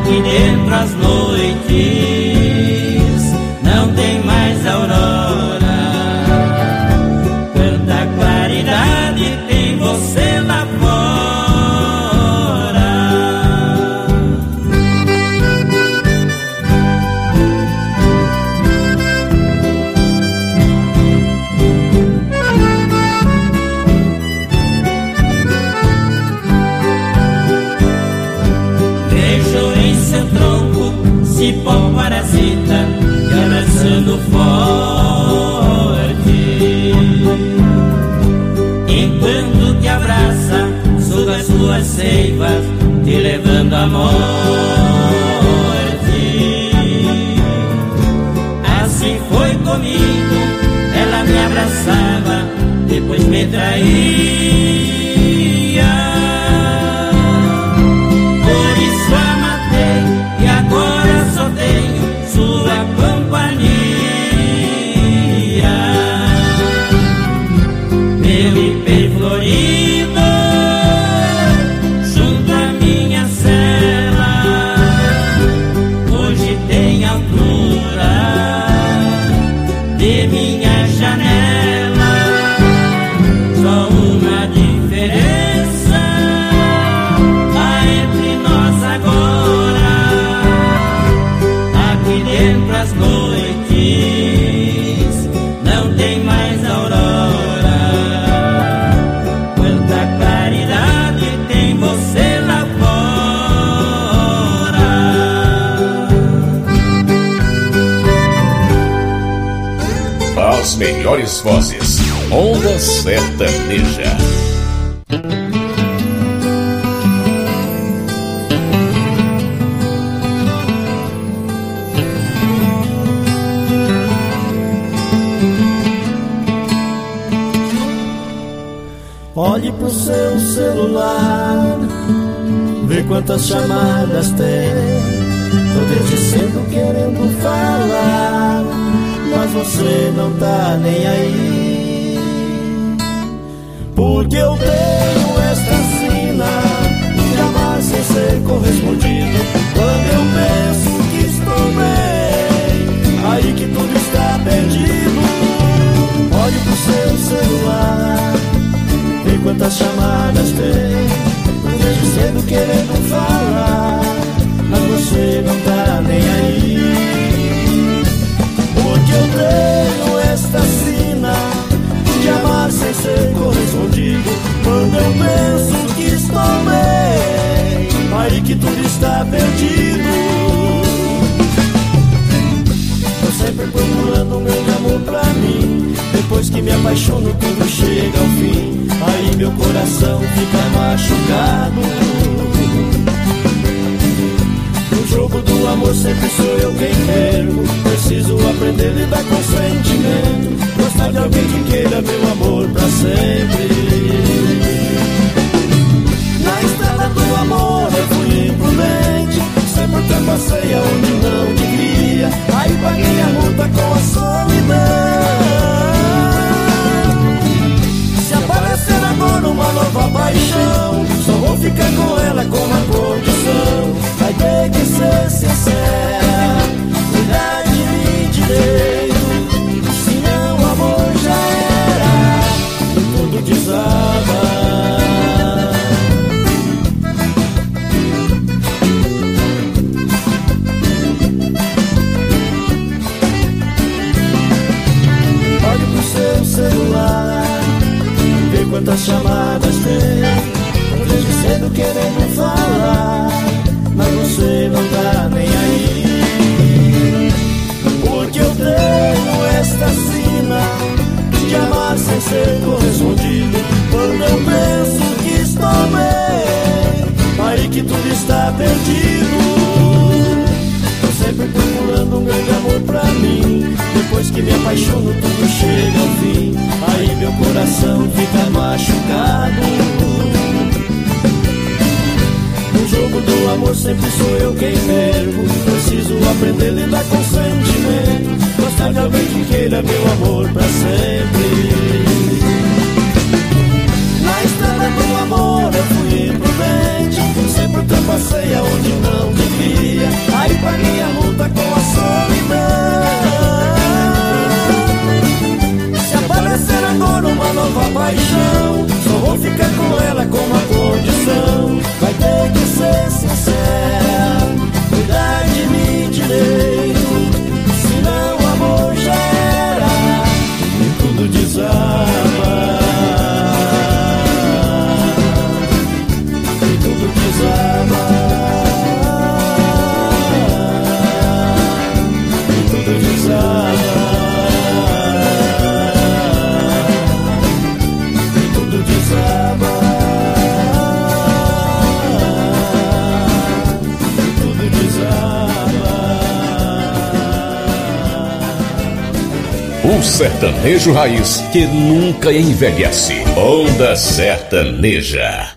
aqui dentro as noites não tem mais aurora. Quanta claridade tem você lá fora. Vejo em seu tronco cipó parasita te abraçando forte. Enquanto te abraça, suga suas seivas, te levando à morte. Assim foi comigo, ela me abraçava, depois me traía. Por isso a matei e agora só tenho sua companhia. Meu ipê florido junto à minha cela, hoje tem altura de minha janela. Só uma diferença há entre nós agora. Aqui dentro as noites não tem mais aurora. Quanta claridade tem você lá fora. As melhores vozes. Onda Sertaneja. Olhe pro seu celular, vê quantas chamadas tem. Tô desde cedo querendo falar, mas você não tá nem aí. Porque eu tenho esta sina de amar sem ser correspondido. Quando eu penso que estou bem, aí que tudo está perdido. Olhe pro seu celular, vê quantas chamadas tem. Desde cedo querendo falar, mas você não tá nem aí. Porque eu tenho esta sina de amar sem ser correspondido. Quando eu penso que estou bem, aí que tudo está perdido. Tô sempre procurando um grande amor pra mim. Depois que me apaixono tudo chega ao fim, aí meu coração fica machucado. No jogo do amor sempre sou eu quem perco. Preciso aprender a lidar com sentimento, gostar de alguém que queira meu amor pra sempre. Na estrada do amor eu fui imprudente, sempre ultrapassei aonde não devia, aí paguei a multa com a solidão. Se aparecer agora uma nova paixão, só vou ficar com ela com uma condição: vai ter que ser sincera, cuidar de mim direito, senão o amor já era e tudo desaba. Olhe pro seu celular, vê quantas chamadas tem. Desde cedo querendo falar, mas você não tá nem aí. Porque eu tenho esta sina de amar sem ser correspondido. Quando eu penso que estou bem, aí que tudo está perdido. Tô sempre procurando um grande amor pra mim. Depois que me apaixono tudo chega ao fim, aí meu coração fica machucado. No jogo do amor sempre sou eu quem perco. Preciso aprender a lidar com sentimento, gostar de alguém que queira meu amor pra sempre. Na estrada do amor eu fui imprudente, sempre ultrapassei aonde não devia, O sertanejo raiz que nunca envelhece. Onda Sertaneja.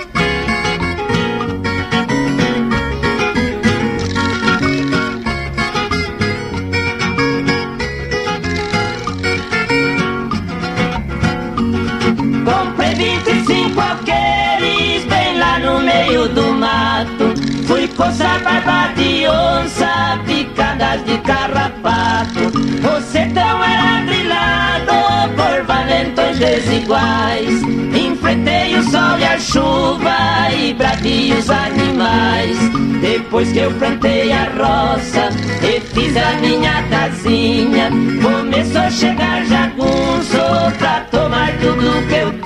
Comprei 25 alqueires bem lá no meio do mato. Fui coçar barba de onça, picadas de carrapato. O sertão era grilado por valentões desiguais. Enfrentei o sol e a chuva e bradios animais. Depois que eu plantei a roça e fiz a minha casinha, começou a chegar jagunço pra tomar tudo que eu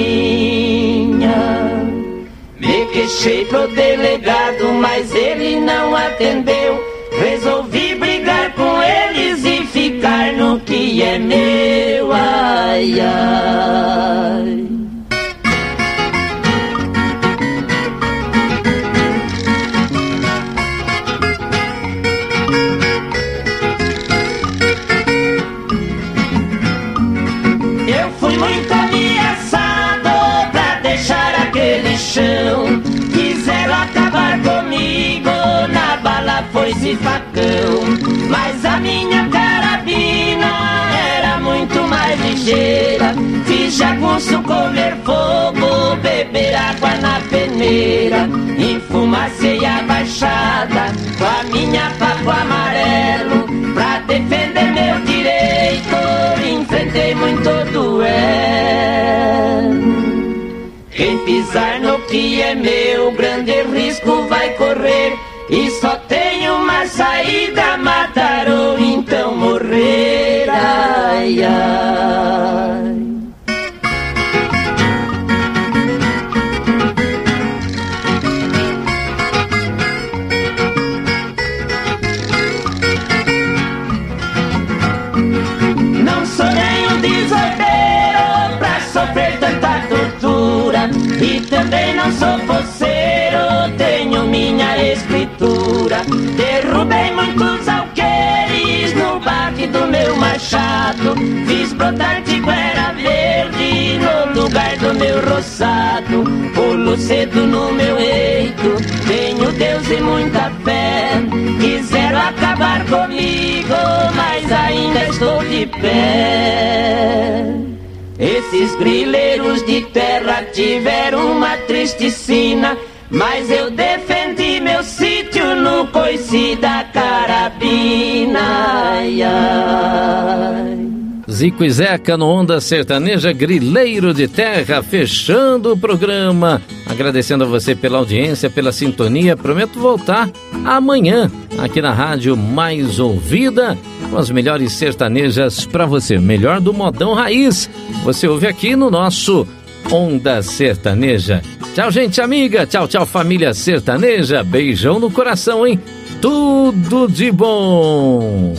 tinha. Me queixei pro delegado, mas ele não atendeu. Resolvi brigar com eles e ficar no que é meu. Ai, ai. Eu fui muito ameaçado pra deixar aquele chão. Quiseram acabar comigo, na bala foi-se facão. Mas a minha carabina era muito mais ligeira. Fiz jagunço comer fogo, beber água na peneira. Enfumacei a baixada com a minha papo amarelo. Pra defender meu direito, enfrentei muito duelo. Quem pisar no que é meu, grande risco vai correr. E só tem uma saída, matar ou então morrer. Ai, ai. Não sou nenhum desordeiro pra sofrer tanta tortura. E também não sou poceiro, tenho minha escritura. Derrubei muitos alqueires no baque do meu machado. Fiz brotar tiguera verde no lugar do meu roçado. Pulo cedo no meu eito, tenho Deus e muita fé. Quiseram acabar comigo, mas ainda estou de pé. Esses grileiros de terra tiveram uma triste sina, mas eu defendi meu sítio no coice da carabina. Ai, ai. Zico e Zeca no Onda Sertaneja, grileiro de terra, fechando o programa. Agradecendo a você pela audiência, pela sintonia. Prometo voltar amanhã aqui na Rádio Mais Ouvida com as melhores sertanejas para você. Melhor do modão raiz. Você ouve aqui no nosso Onda Sertaneja. Tchau, gente amiga. Tchau, tchau, família sertaneja. Beijão no coração, hein? Tudo de bom.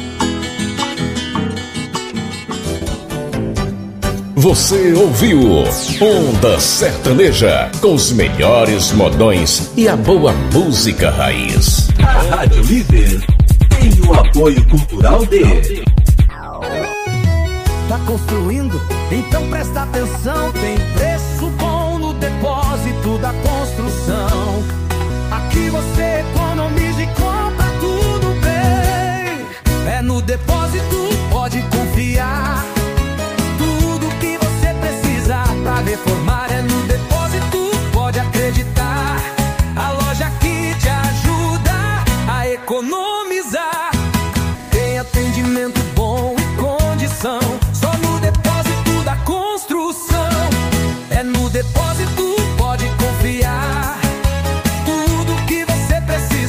Você ouviu Onda Sertaneja, com os melhores modões e a boa música raiz. A Rádio Líder tem o apoio cultural de... Tá construindo? Então presta atenção, tem preço bom no depósito da construção. Aqui você economiza e compra tudo bem. É no depósito, pode confiar. Pra reformar é no depósito, pode acreditar. A loja que te ajuda a economizar. Tem atendimento bom e condição, só no depósito da construção. É no depósito, pode confiar. Tudo que você precisa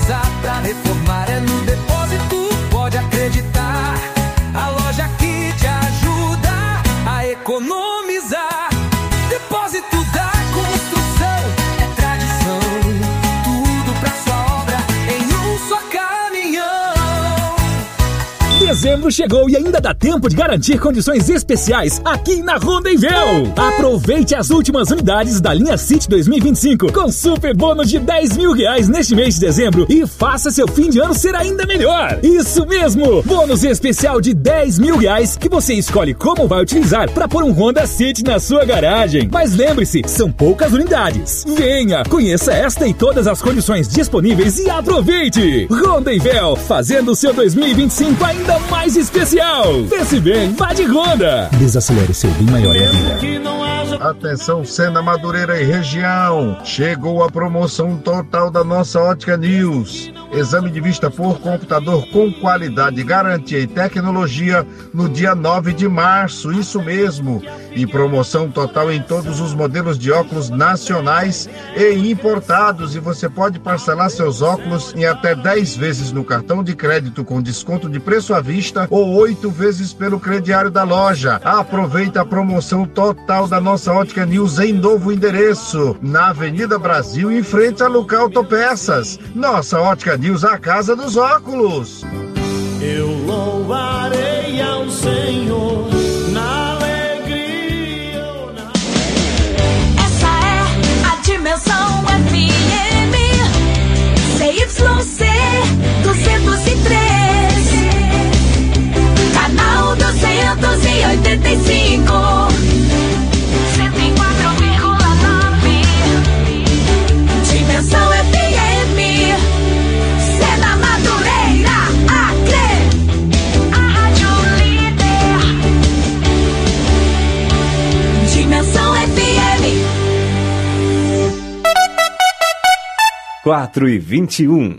dezembro chegou e ainda dá tempo de garantir condições especiais aqui na Rondenvel. Aproveite as últimas unidades da linha City 2025 com super bônus de R$10.000 neste mês de dezembro e faça seu fim de ano ser ainda melhor. Isso mesmo! Bônus especial de R$10.000 que você escolhe como vai utilizar para pôr um Honda City na sua garagem. Mas lembre-se, são poucas unidades. Venha, conheça esta e todas as condições disponíveis e aproveite! Rondenvel, fazendo o seu 2025 ainda mais especial. Pense bem, vá de Honda. Desacelere seu bem maior é a vida. Atenção, Sena, Madureira e região. Chegou a promoção total da nossa Ótica News. Exame de vista por computador com qualidade, garantia e tecnologia no dia 9 de março, isso mesmo. E promoção total em todos os modelos de óculos nacionais e importados. E você pode parcelar seus óculos em até 10 vezes no cartão de crédito com desconto de preço à vista ou 8 vezes pelo crediário da loja. Aproveita a promoção total da nossa Ótica News em novo endereço, na Avenida Brasil, em frente a Luca Autopeças. Nossa Ótica News, a casa dos óculos. Eu louvarei ao Senhor na alegria ou na... Essa é a Dimensão FM CYC 203, canal 285, 104,9. Dimensão FM, Sena, Madureira, Acre, a rádio líder. Dimensão FM. 4h21.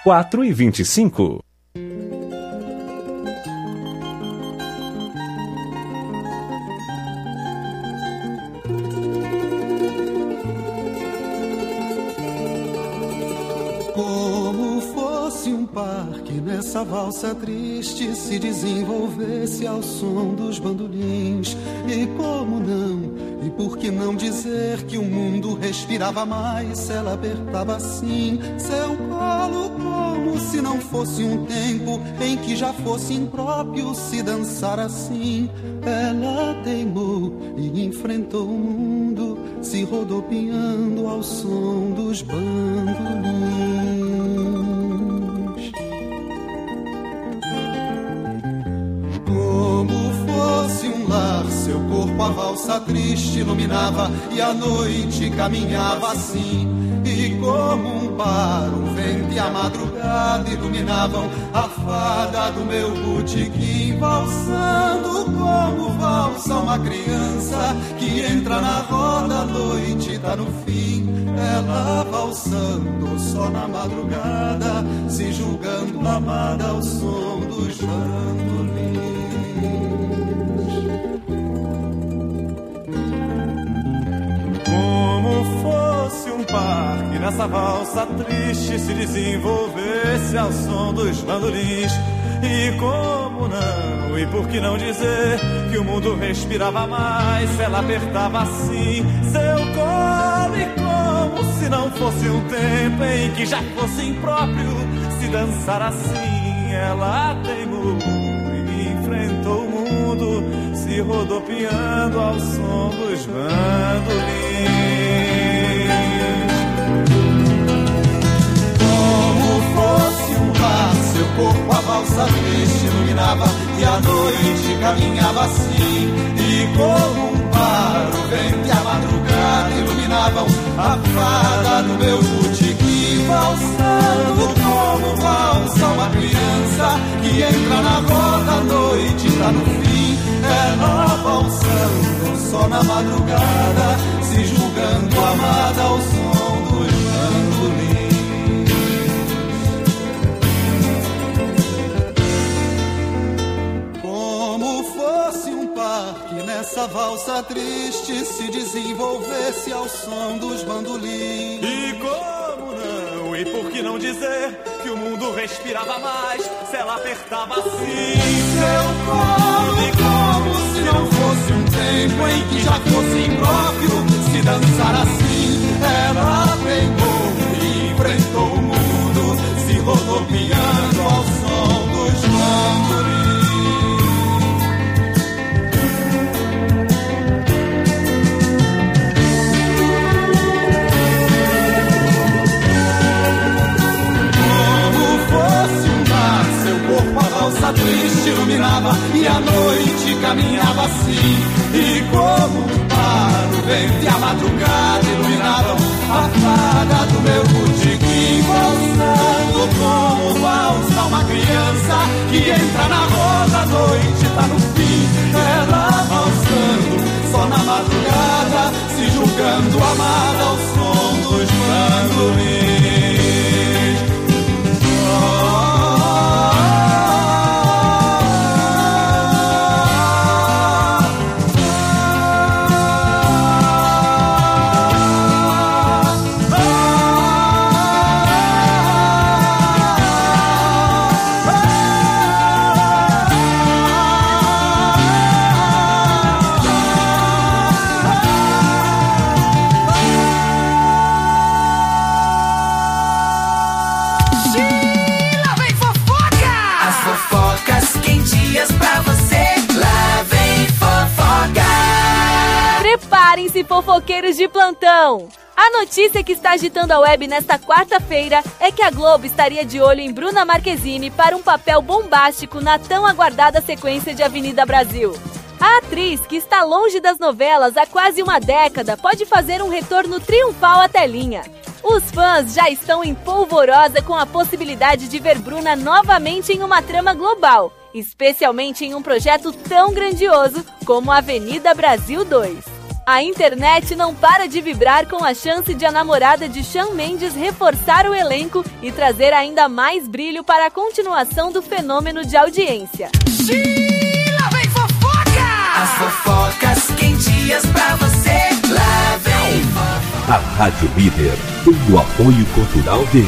4h25. Como fosse um parque, nessa valsa triste se desenvolvesse ao som dos bandolins. E como não, e por que não dizer que o mundo respirava mais se ela apertava assim seu colo, como se não fosse um tempo em que já fosse impróprio se dançar assim. Ela teimou e enfrentou o mundo, se rodopiando ao som dos bandolins. Como fosse um lar, seu corpo a valsa triste iluminava e a noite caminhava assim. E como um par, o vento e a madrugada iluminavam a fada do meu botequim, valsando como valsa uma criança que entra na roda, a noite tá no fim. Ela valsando só na madrugada, se julgando amada ao som dos bandolins. Como fosse um parque, nessa valsa triste se desenvolvesse ao som dos bandolins. E como não, e por que não dizer que o mundo respirava mais se ela apertava assim seu colo. E como se não fosse um tempo em que já fosse impróprio se dançar assim. Ela teimou e enfrentou o mundo, se rodopiando ao som dos bandolins. Como fosse um lar, seu corpo a valsa triste iluminava e a noite caminhava assim. E como um par, o vento e a madrugada iluminavam a fada do meu botequim, valsando como valsa uma criança que entra na roda, a noite tá no fim. Ela valsando só na madrugada, se julgando amada ao som dos bandolins. Como fosse um parque, nessa valsa triste se desenvolvesse ao som dos bandolins. E como não, e por que não dizer que o mundo respirava mais se ela apertava assim seu colo. E como se não fosse um tempo em que já fosse impróprio se dançar assim. Ela pegou e enfrentou o mundo, se rodopiando ao som dos bandolins. Valsa triste iluminava e a noite caminhava assim. E como um par, o vento e a madrugada iluminavam a fada do meu botequim, valsando como valsa uma criança que entra na roda, a noite tá no fim. Ela valsando só na madrugada, se julgando amada ao som dos bandolins. Preparem-se, fofoqueiros de plantão! A notícia que está agitando a web nesta quarta-feira é que a Globo estaria de olho em Bruna Marquezine para um papel bombástico na tão aguardada sequência de Avenida Brasil. A atriz, que está longe das novelas há quase uma década, pode fazer um retorno triunfal à telinha. Os fãs já estão em polvorosa com a possibilidade de ver Bruna novamente em uma trama global, especialmente em um projeto tão grandioso como Avenida Brasil 2. A internet não para de vibrar com a chance de a namorada de Shawn Mendes reforçar o elenco e trazer ainda mais brilho para a continuação do fenômeno de audiência. Lá vem fofoca! As fofocas quentinhas pra você. Lá vem fofoca. A Rádio Líder tem o apoio cultural de...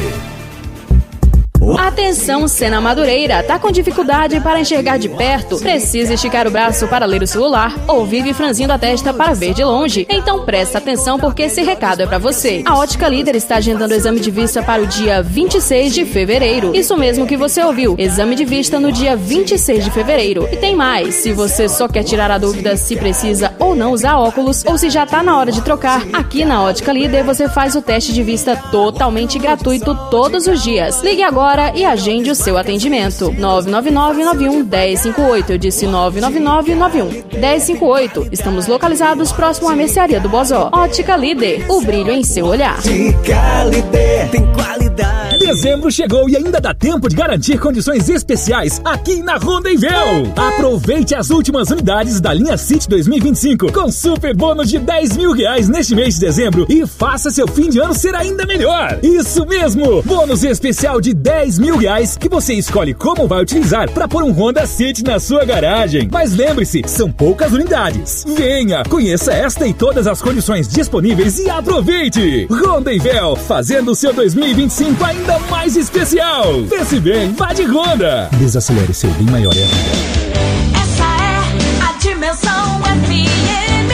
Atenção, Sena Madureira, tá com dificuldade para enxergar de perto? Precisa esticar o braço para ler o celular ou vive franzindo a testa para ver de longe? Então presta atenção porque esse recado é para você. A Ótica Líder está agendando o exame de vista para o dia 26 de fevereiro. Isso mesmo que você ouviu, exame de vista no dia 26 de fevereiro. E tem mais, se você só quer tirar a dúvida se precisa ou não usar óculos ou se já tá na hora de trocar, aqui na Ótica Líder você faz o teste de vista totalmente gratuito todos os dias. Ligue agora e agende o seu atendimento. 999-91-1058. Eu disse 999-91-1058. Estamos localizados próximo à mercearia do Bozó. Ótica Líder, o brilho em seu olhar. Ótica Líder tem qualidade. Dezembro chegou e ainda dá tempo de garantir condições especiais aqui na Rondonvel. Aproveite as últimas unidades da linha City 2025 com super bônus de R$10 mil neste mês de dezembro e faça seu fim de ano ser ainda melhor. Isso mesmo! Bônus especial de R$10 mil que você escolhe como vai utilizar para pôr um Honda City na sua garagem. Mas lembre-se, são poucas unidades. Venha, conheça esta e todas as condições disponíveis e aproveite! Rondonvel, fazendo o seu 2025 ainda mais especial. Pense bem, vá de Honda. Desacelere seu bem maior é a vida. Essa é a Dimensão FM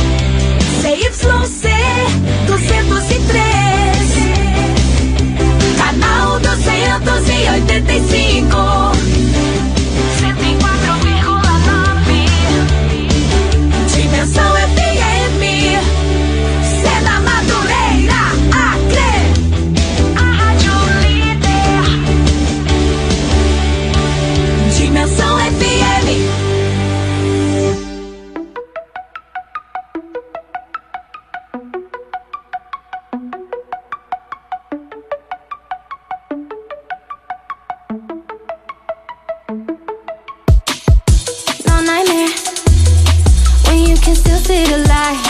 CYC 203 Canal 285 104,9 Dimensão FM Sena Madureira, Acre A Rádio Líder Dimensão FM see the light.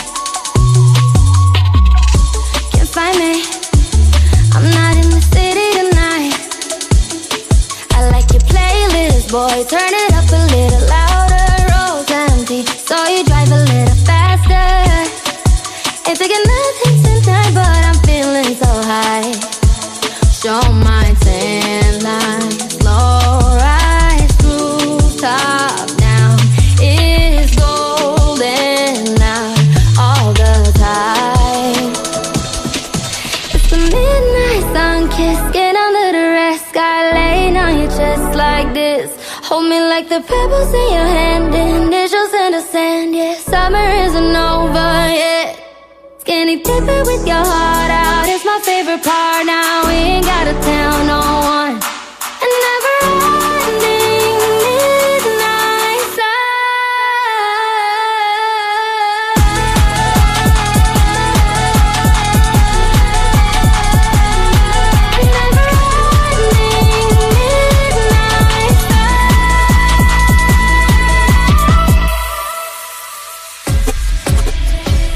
Can't find me, I'm not in the city tonight. I like your playlist, boy, turn it up a little louder. Road's empty, so you drive a little faster. Ain't thinking nothing tonight, but I'm feeling so high. Show my tan line, slow rise, rooftop now. It's golden out all the time. It's the midnight sun kiss, get under the red sky, laying on your chest like this. Hold me like the pebbles in your hand, initials in the sand. Yeah, summer isn't over yet. Skinny dipping with your heart out is my favorite part. Now we ain't gotta tell no one. And never ending midnight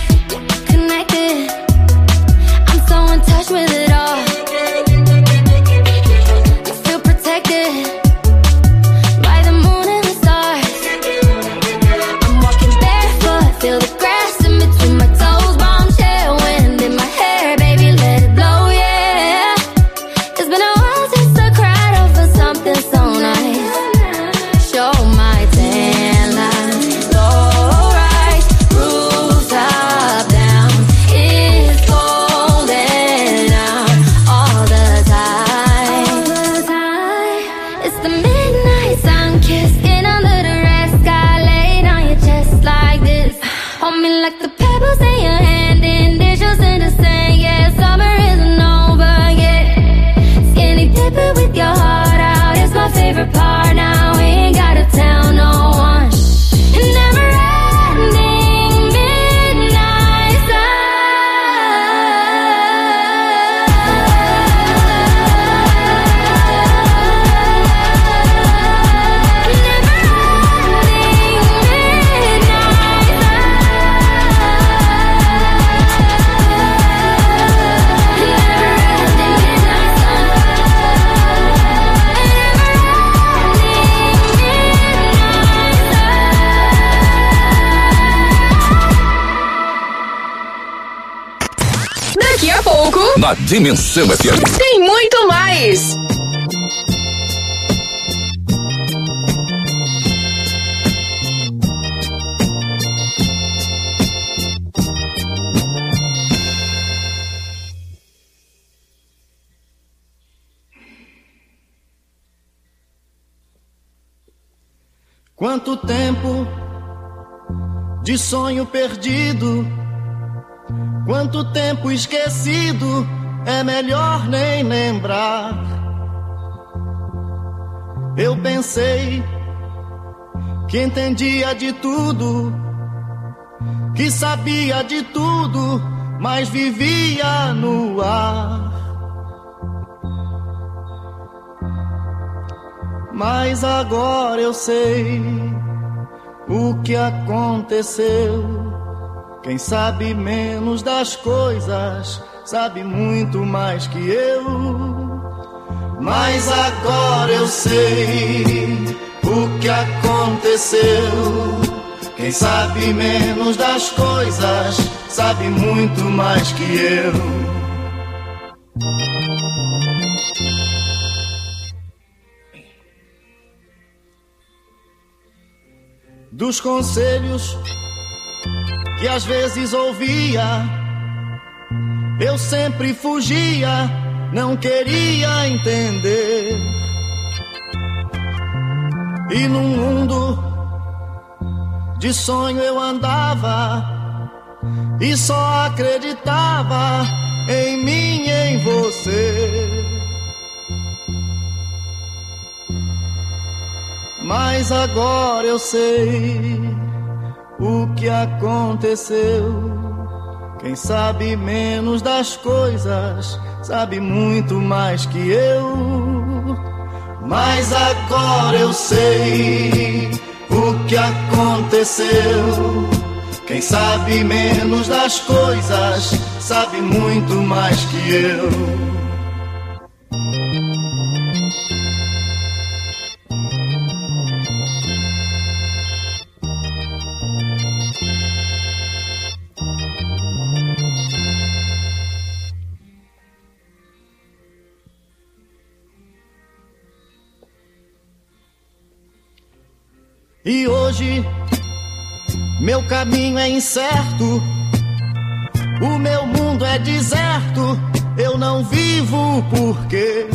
connected. I'm so in touch with it all. Daqui a pouco, na Dimensão FM, tem muito mais. Quanto tempo de sonho perdido, quanto tempo esquecido, é melhor nem lembrar. Eu pensei que entendia de tudo, que sabia de tudo, mas vivia no ar. Mas agora eu sei o que aconteceu. Quem sabe menos das coisas sabe muito mais que eu. Mas agora eu sei o que aconteceu. Quem sabe menos das coisas sabe muito mais que eu. Dos conselhos que às vezes ouvia, eu sempre fugia, não queria entender. E num mundo de sonho eu andava e só acreditava em mim e em você. Mas agora eu sei o que aconteceu. Quem sabe menos das coisas sabe muito mais que eu. Mas agora eu sei o que aconteceu. Quem sabe menos das coisas sabe muito mais que eu. E hoje meu caminho é incerto, o meu mundo é deserto, eu não vivo porque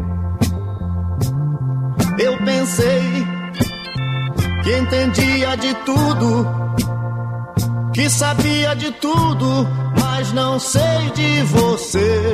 eu pensei que entendia de tudo, que sabia de tudo, mas não sei de você.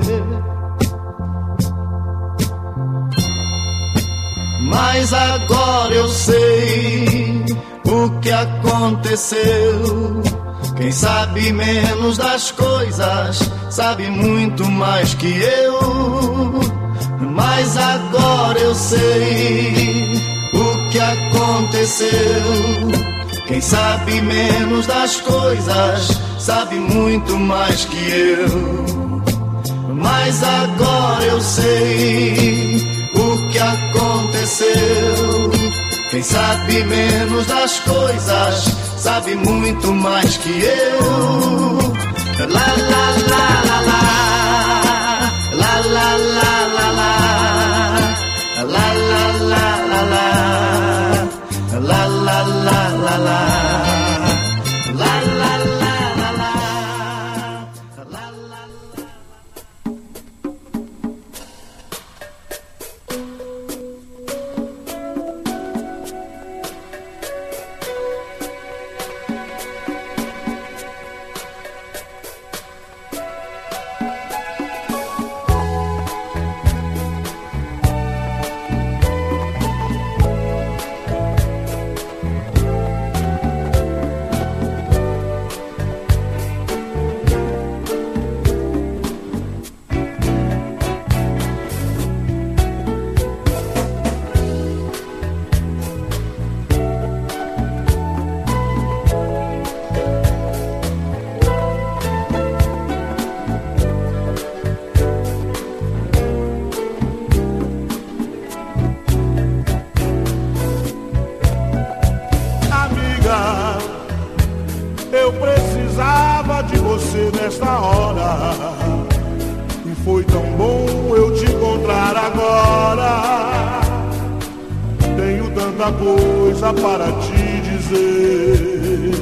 Mas agora eu sei o que aconteceu. Quem sabe menos das coisas sabe muito mais que eu. Mas agora eu sei o que aconteceu. Quem sabe menos das coisas sabe muito mais que eu. Mas agora eu sei o que aconteceu. Quem sabe menos das coisas sabe muito mais que eu. La la la la la, la la la la la, la la la la la, la la la la la. Eu precisava de você nesta hora. foi tão bom eu te encontrar agora. Tenho tanta coisa para te dizer.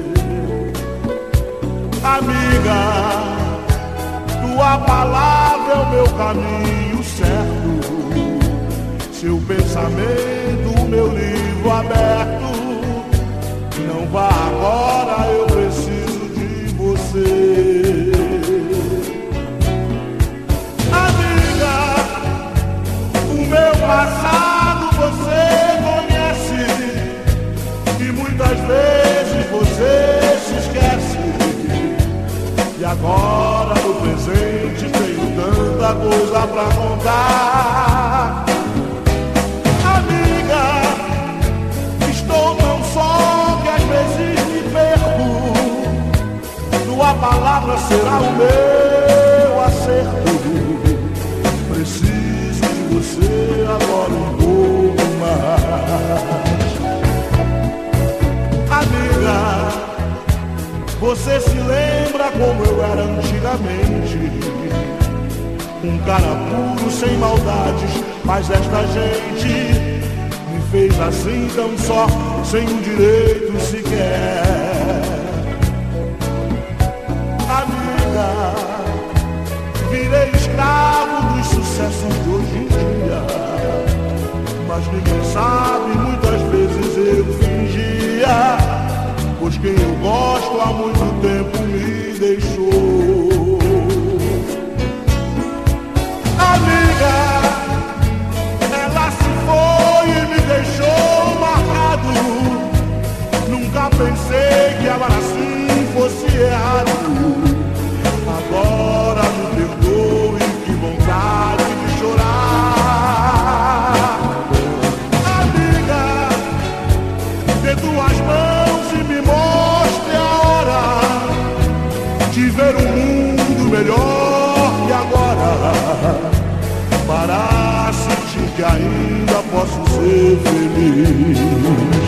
Amiga, tua palavra é o meu caminho certo. Seu pensamento, o meu livro aberto. Não vá agora, eu preciso de você. Amiga, o meu passado você conhece e muitas vezes você se esquece. E agora no presente tenho tanta coisa pra contar. Amiga, estou tão só que às vezes me perco. Tua palavra será o meu acerto. Preciso de você agora um pouco mais. Amiga, você se lembra como eu era antigamente? Um cara puro, sem maldades, mas esta gente me fez assim tão só, sem um direito sequer. Amiga, virei escravo dos sucessos de hoje em dia, mas ninguém sabe, muitas vezes eu fingia, pois quem eu gosto há muito tempo me deixou. Amiga, ela se foi e me deixou marcado. Nunca pensei que amar assim fosse errado. Agora me perdoe, que vontade de chorar. Amiga, dê tuas mãos e me mostre a hora de ver um mundo melhor que agora, para sentir que ainda posso ser feliz.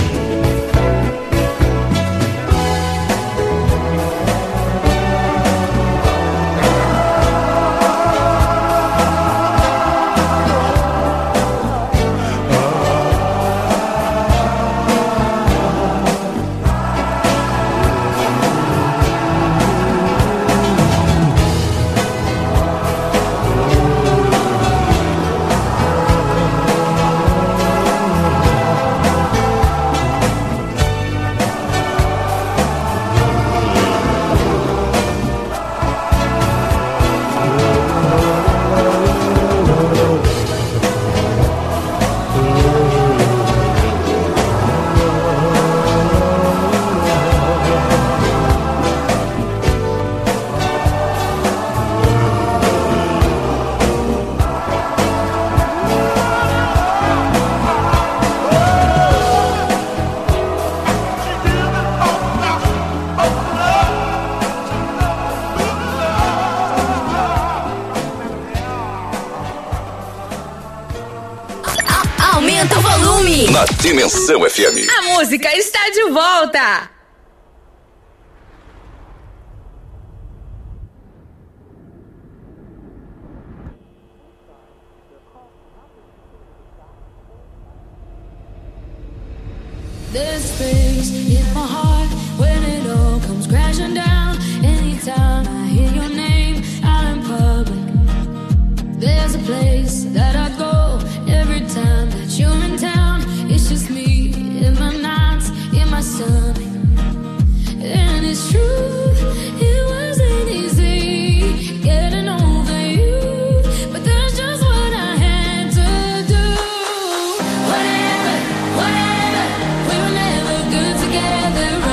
Aumenta o volume. Na Dimensão FM. A música está de volta. There's space in my heart when it all comes crashing down. Anytime I hear your name out in public, there's a place that I go every time that you're in town. It's just me in my nights, in my stomach. And it's true, it wasn't easy getting over you, but that's just what I had to do. Whatever, we were never good together.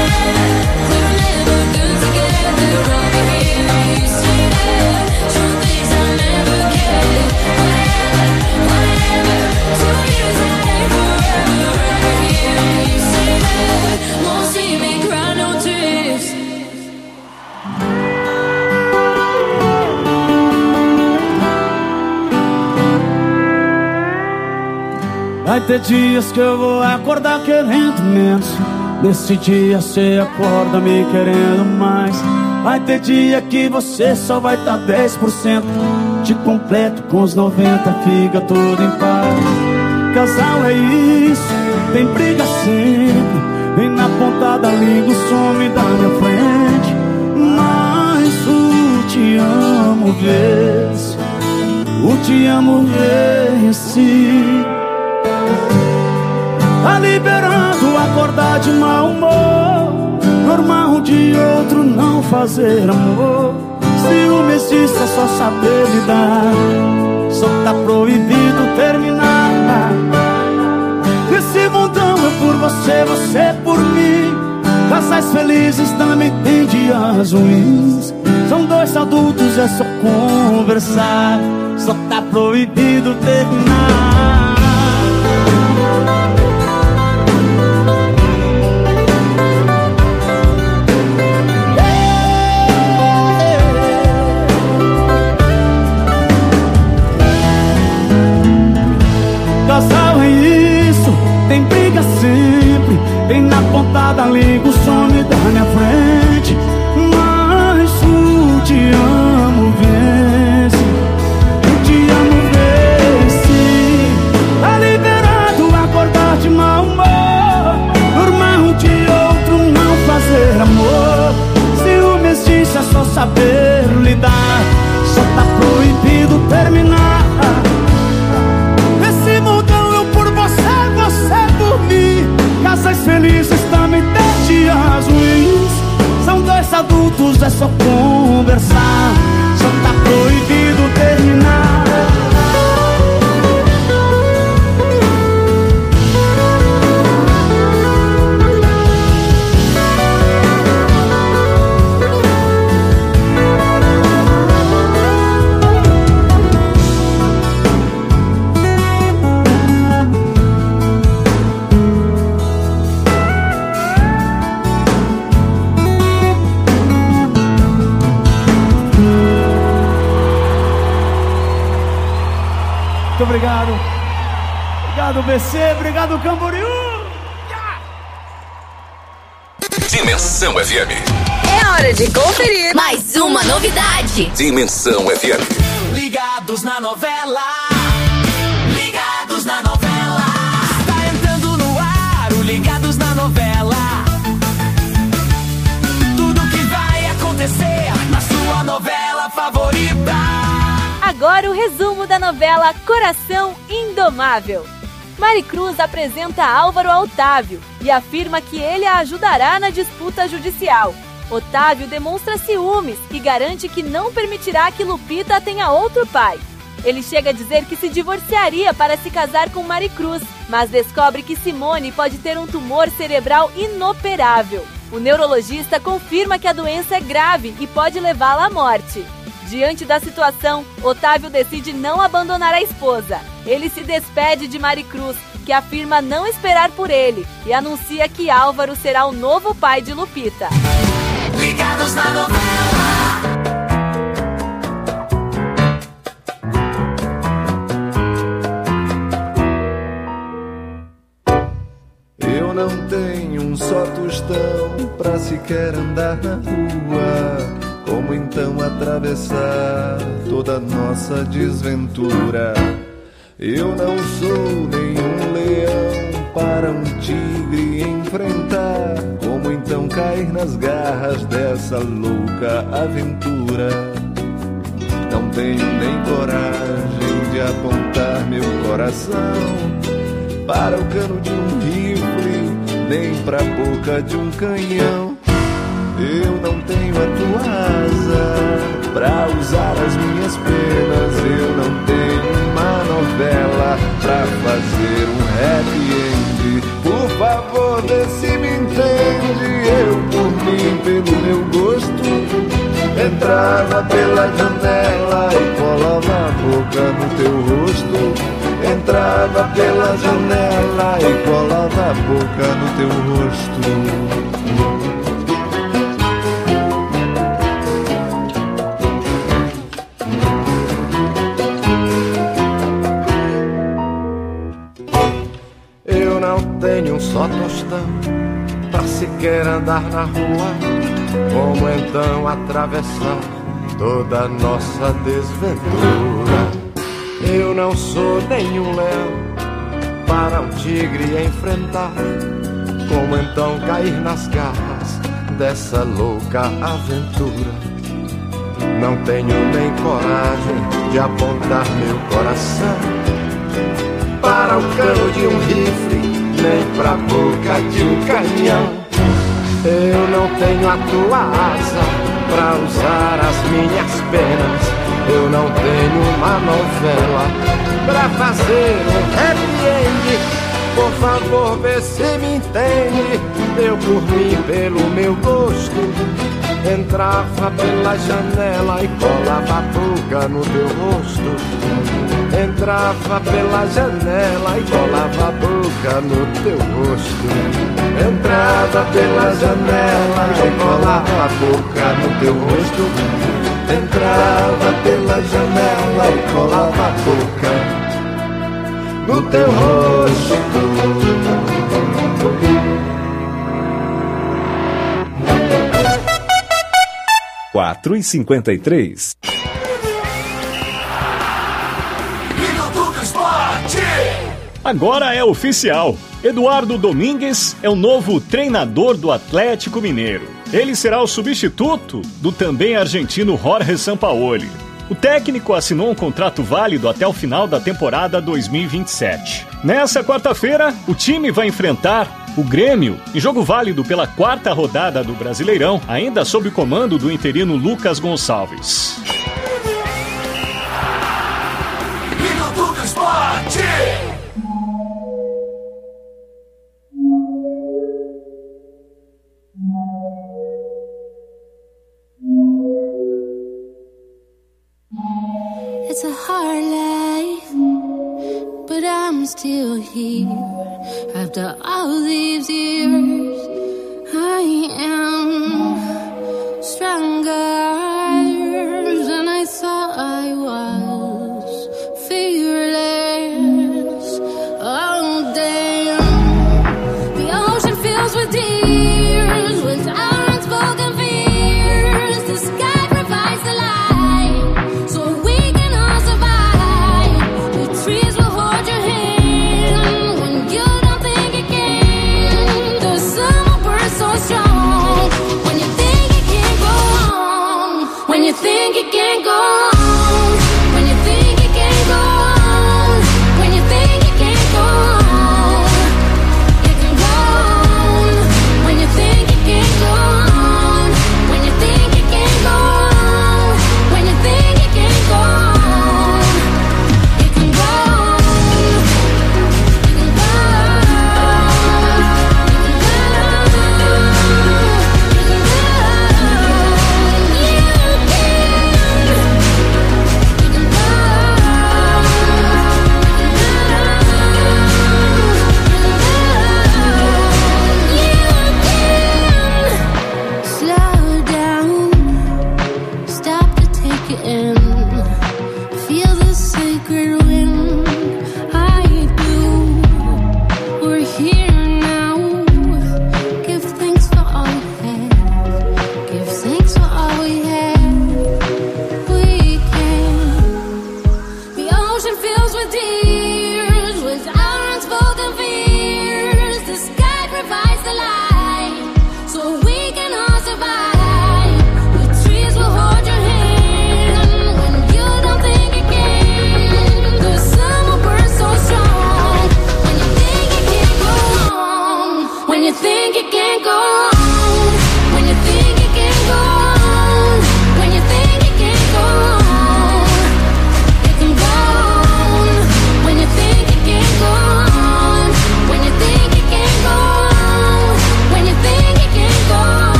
Vai ter dias que eu vou acordar querendo menos. Nesse dia cê acorda me querendo mais. Vai ter dia que você só vai tá 10%. Te completo com os 90, fica tudo em paz. Casal é isso, tem briga sempre. Vem na ponta da língua, some da minha frente. Mas o te amo vence, o te amo vence. Tá liberando acordar de mau humor. Normal de outro não fazer amor. Ciúme existe, é só saber lidar. Só tá proibido terminar. Esse mundão é por você, você é por mim. Casais felizes também tem dias ruins. São dois adultos, é só conversar. Só tá proibido terminar. Casal é isso, tem briga sempre. Vem na ponta da língua, some da minha frente. Mas o te amo vence, o te amo vence. Tá liberado acordar de mau humor. Normal de outro não fazer amor. Ciúme existe, é só saber lidar. Só tá proibido terminar. Casais felizes também tem dias ruins. São dois adultos, é só conversar. Só tá proibido terminar. Muito obrigado. Obrigado, BC. Obrigado, Camboriú. Dimensão FM. É hora de conferir mais uma novidade. Dimensão FM. Ligados na novela. Ligados na novela. Está entrando no ar o Ligados na novela. Tudo que vai acontecer na sua novela favorita. Agora o resumo da novela Coração Indomável. Maricruz apresenta Álvaro a Otávio e afirma que ele a ajudará na disputa judicial. Otávio demonstra ciúmes e garante que não permitirá que Lupita tenha outro pai. Ele chega a dizer que se divorciaria para se casar com Maricruz, mas descobre que Simone pode ter um tumor cerebral inoperável. O neurologista confirma que a doença é grave e pode levá-la à morte. Diante da situação, Otávio decide não abandonar a esposa. Ele se despede de Maricruz, que afirma não esperar por ele, e anuncia que Álvaro será o novo pai de Lupita. Ligados na novela. Eu não tenho um só tostão pra sequer andar na rua. Como então atravessar toda nossa desventura? Eu não sou nenhum leão para um tigre enfrentar. Como então cair nas garras dessa louca aventura? Não tenho nem coragem de apontar meu coração para o cano de um rifle, nem pra boca de um canhão. Eu não tenho a tua asa pra usar as minhas penas. Eu não tenho uma novela pra fazer um happy end. Por favor, vê se me entende. Eu Entrava pela janela e colava a boca no teu rosto. Entrava pela janela e colava a boca no teu rosto. Eu não tenho um só tostão pra sequer andar na rua. Como então atravessar toda a nossa desventura? Eu não sou nenhum leão para um tigre enfrentar. Como então cair nas garras dessa louca aventura? Não tenho nem coragem de apontar meu coração para o cano de um rifle, nem pra boca de um canhão. Eu não tenho a tua asa pra usar as minhas penas. Eu não tenho uma novela pra fazer um happy end. Por favor, vê se me entende. Eu por mim, pelo meu gosto, entrava pela janela e colava a boca no teu rosto. Entrava pela janela e colava a boca no teu rosto. Entrava pela janela e colava a boca no teu rosto. Entrava pela janela e colava a boca no teu rosto. 4h53. Agora é oficial. Eduardo Domingues é o novo treinador do Atlético Mineiro. Ele será o substituto do também argentino Jorge Sampaoli. O técnico assinou um contrato válido até o final da temporada 2027. Nessa quarta-feira, o time vai enfrentar o Grêmio em jogo válido pela 4ª rodada do Brasileirão, ainda sob o comando do interino Lucas Gonçalves. Minuto do Esporte! It's a hard life, but I'm still here. After all these years, I am stronger than I thought I was. Fearless, oh damn. The ocean fills with tears, with our unspoken fears. The sky provides the light. Trees will hold your hand when you don't think you can. The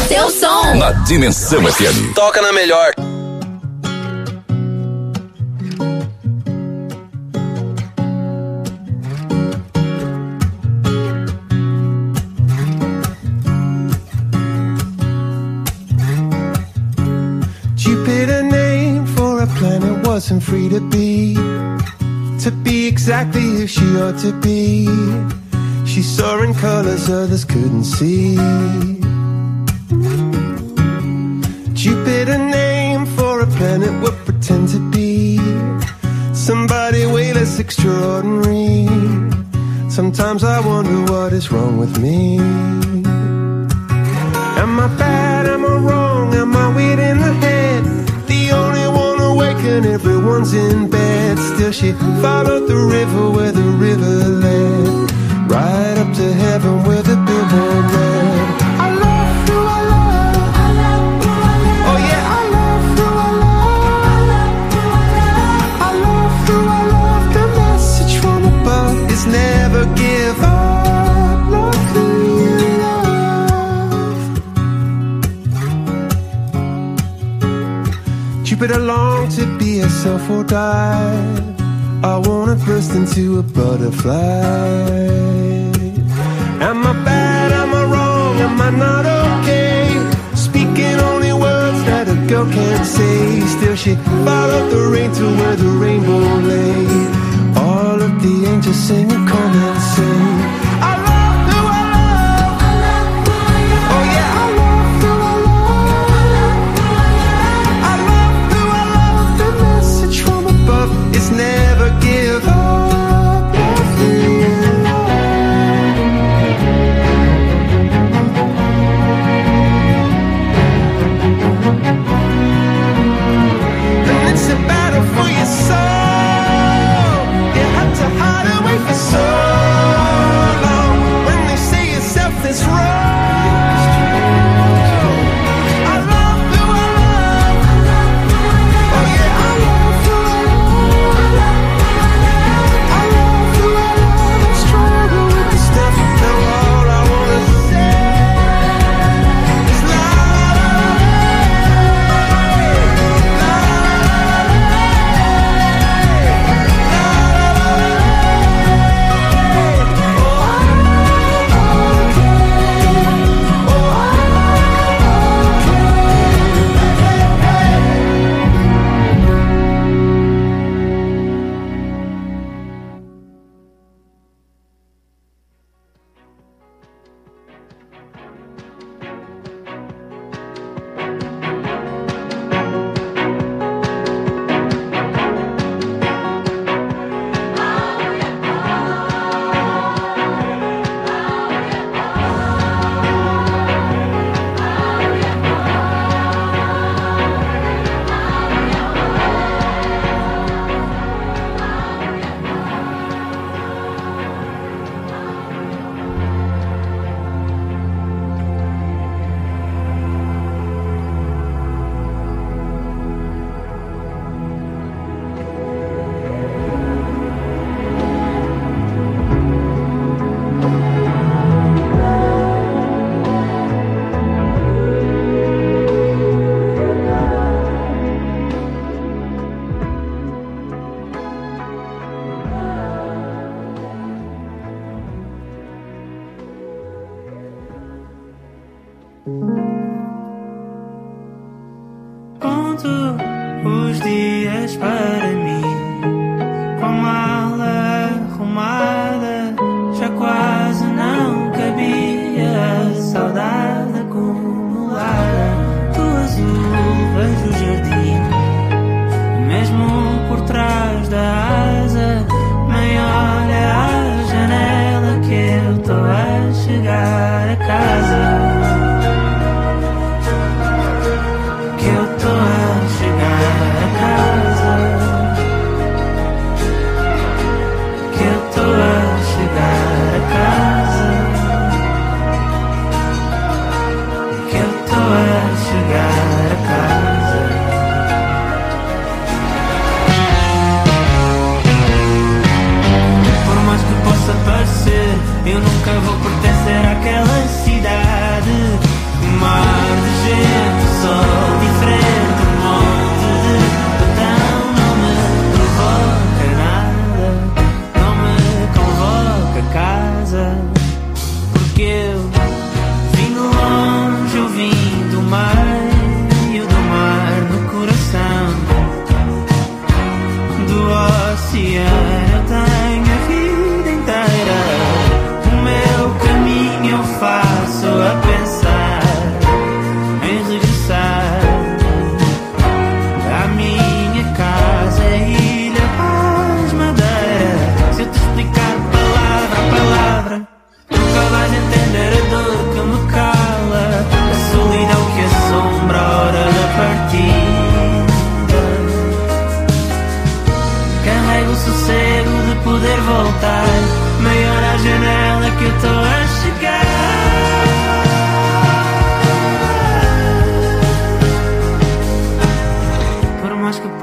seu som. Na Dimensão FM. Toca na melhor. Jupiter named for a planet wasn't free to be exactly who she ought to be. She saw in colors others couldn't see. Jupiter named for a planet would pretend to be somebody way less extraordinary. Sometimes I wonder what is wrong with me. Am I bad? Am I wrong? Am I weird in the head? The only one awake and everyone's in bed. Still she followed the river where the river led, right up to heaven where the billboard read, I love who I love. Oh yeah, I love who I love. I love who I love. The message from above is never give up. Love who you love. Jupiter longed to be herself or die. I wanna burst into a butterfly. Am I bad? Am I wrong? Am I not okay? Speaking only words that a girl can't say. Still she followed the rain to where the rainbow lay. All of the angels singing, come and sing. I love who I love. Oh yeah, I love who I love. I love who I love. The message from above is never give up. For your soul, you had to hide away for so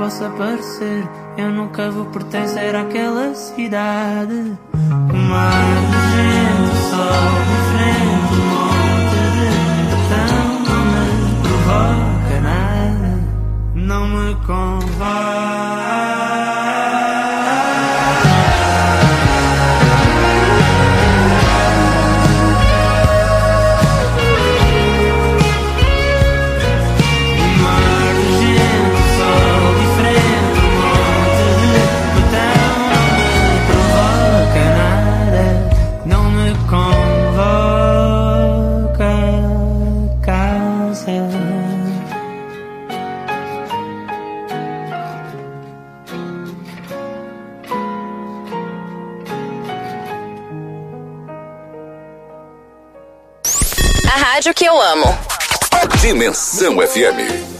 possa parecer, eu nunca vou pertencer àquela cidade. Mar de gente, sol diferente, um monte de botão, não me provoca nada, não me convoca. Rádio que eu amo. Dimensão FM.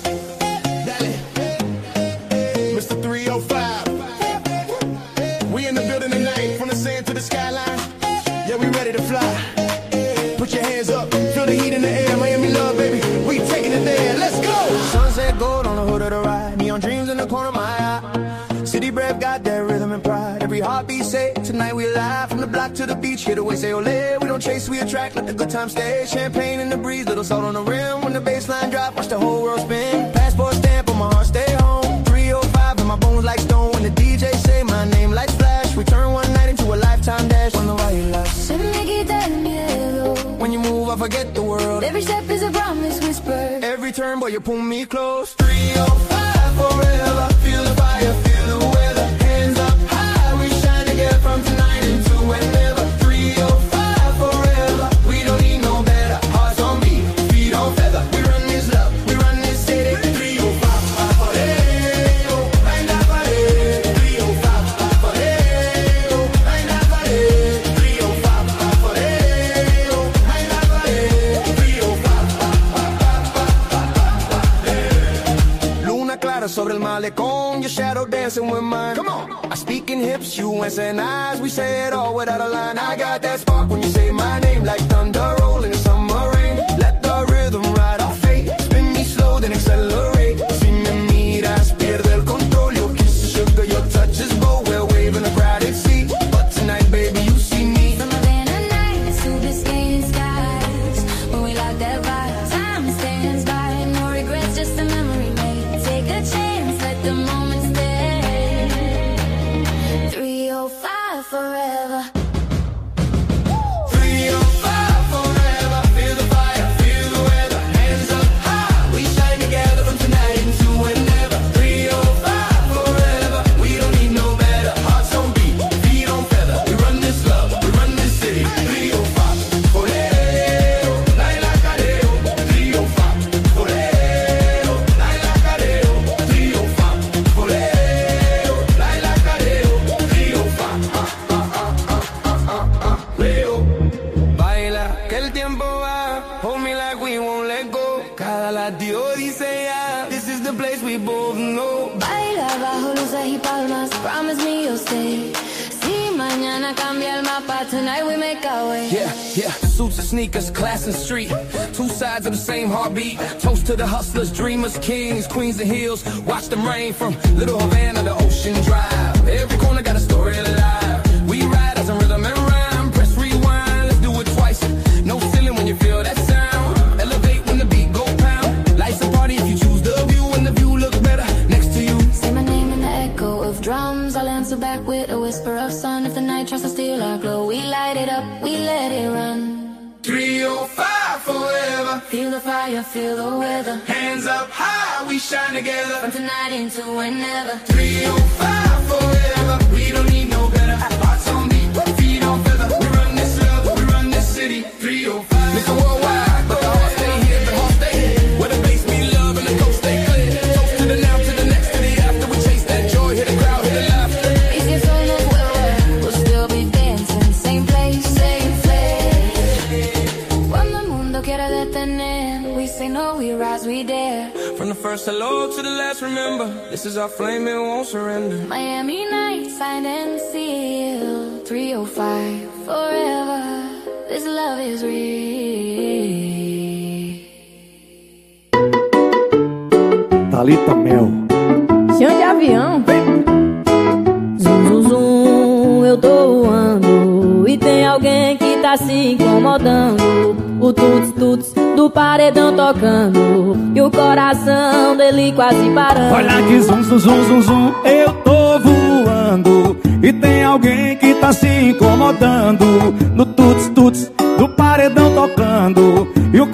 Mr. 305. We in the building tonight, from the sand to the skyline. Yeah, we ready to fly. Put your hands up, feel the heat in the air. Miami love, baby, we taking it there. Let's go. Sunset gold on the hood of the ride. Neon dreams in the corner of my eye. City breath got that rhythm and pride. Every heartbeat say, tonight we live. From the block to the beach, here the way say ole. We don't chase, we attract, let the good time stay. Champagne in the breeze, little salt on the rim. When the baseline drop, watch the whole world spin. Passport stamp on my heart, stay home. 305 and my bones like stone. When the DJ say my name, lights flash. We turn one night into a lifetime dash. Wonder why you laugh. Se me quita el miedo. When you move, I forget the world. Every step is a promise whisper. Every turn, boy, you pull me close. 305 forever. Feel the fire, feel the weather. Hands up high, we shine together from tonight into whenever. 305 forever. We don't need no better. Hearts on beat, feet on feather. We run this love, we run this city. 305 forever. Ain't that funny? 305 forever. Ain't that funny? 305 forever. Ain't that funny? 305. Luna clara sobre el malecón. Your shadow dancing with mine. Come on. I speak in hips, you answer in eyes. We say it all without a line. I got that spark when you say my name, like thunder rolling in summer rain. Let the rhythm ride our fate. Spin me slow, then accelerate. Si me miras, pierde el control. Your kiss is sugar, your touch is gold. We're waving a crowded sea, but tonight, baby, you see me. From Havana nights to Biscayne skies, when we like that vibe, time stands by. No regrets, just a memory made. Take a chance, let the moment stay. 305 forever. 305 forever. Feel the fire, feel the weather. Hands up high, we shine together from tonight into whenever. 305 forever. We don't need no better. Hearts on beat, feet on feather. We run this love, we run this city. 305 forever. Laila Cadeo. 305 forever. Laila Cadeo. 305 forever. Laila Cadeo. 305. Leo. Baila, que el tiempo va. Hold me like we won't let go. Cada latido dice ya. This is the place we both know. Baila bajo luces y palmas, promise me you'll stay. Si mañana cambia el mapa, tonight we make our way. Yeah, yeah. Suits and sneakers, class and street. Two sides of the same heartbeat. Toast to the hustlers, dreamers, kings, queens and hills. Watch them rain from Little Havana to Ocean Drive. Every corner got a story alive. We ride as a rhythm and rhyme. Press rewind, let's do it twice. No ceiling when you feel that sound. Elevate when the beat go pound. Life's a party if you choose the view, and the view look better next to you. Say my name in the echo of drums. I'll answer back with a whisper of sun. If the night tries to steal our glow, we light it up, we let it run. 305 forever. Feel the fire, feel the weather. Hands up high, we shine together. From tonight into whenever. 305 forever. We don't need no better. Hearts on beat, feet on feather. We run this love, we run this city. 305. Mr. Worldwide, but the heart stay here, the heart stay here. Where the bass be love and the coast stay clear. Toast to the now, to the next, to the after. We chase that joy, hit the crowd, hit the laughter. Y si eso no vuelve, we'll still be dancing. Same place, same place. Cuando el mundo quiere detener, we say no, we rise, we dare. From the first hello to the last, remember, this is our flame, it won't surrender. Miami nights, signed and sealed. 305 forever. This love is real. Thalita Mel. Chão de avião. Zum, zum, zum, eu tô voando e tem alguém que tá se incomodando. O tuts, tuts do paredão tocando e o coração dele quase parando. Olha que zum, zum, zum, zum, zum, eu tô voando e tem alguém que tá se incomodando. No tuts, tuts do paredão tocando